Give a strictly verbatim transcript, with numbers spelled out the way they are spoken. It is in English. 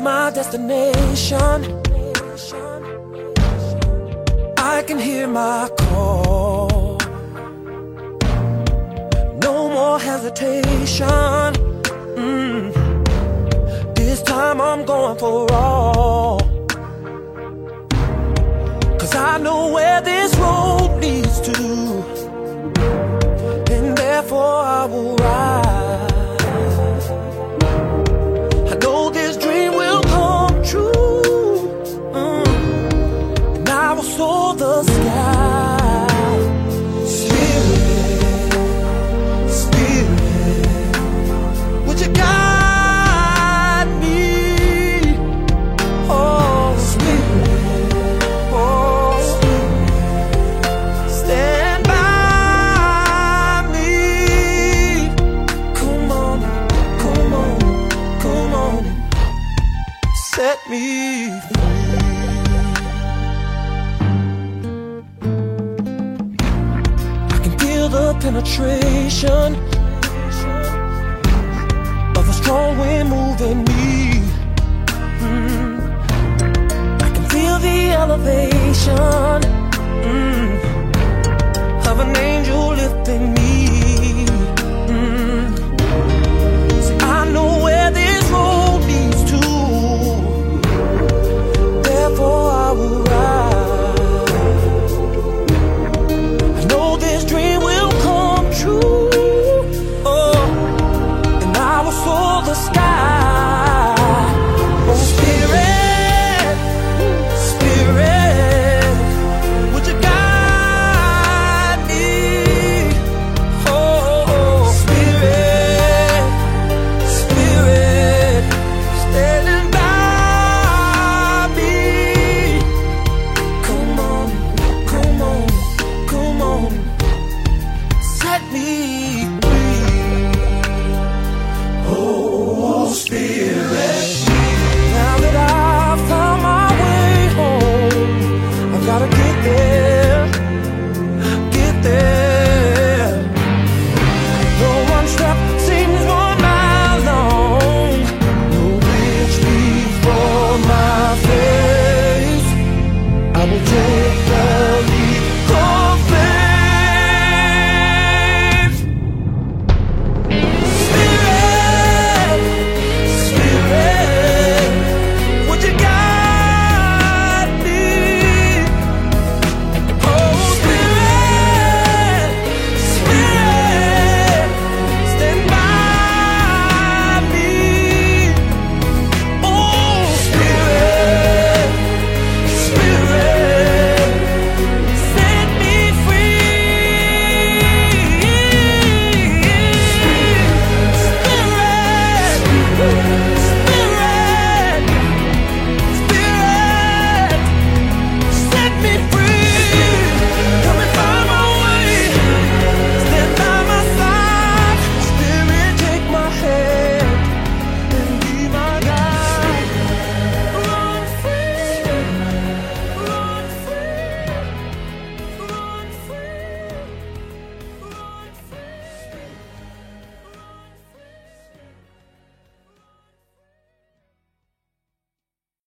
my destination. I can hear my call. No more hesitation. Mm. This time I'm going for all. 'Cause I know where this road leads to, and therefore I will ride. I know this dream will come true, mm. and I will soar the sky. Spirit, Spirit, would you guide me? Oh, Spirit, oh, Spirit, stand by me. Come on, come on, come on, set me free. I can feel the penetration of a strong wind moving me. Mm. I can feel the elevation, mm, of an angel lifting me. Mm. See, I know where this road leads to, therefore I will ride. I know this dream will come true, oh, and I will soar the sky. Oh, Spirit, Spirit, would you guide me? Oh, Spirit, Spirit, standing by me. Come on, come on, come on, set me free. Oh, Spirit, now that I've found my way home, I've gotta get there, get there. Though one step seems one mile long, no bridge before my face, I will take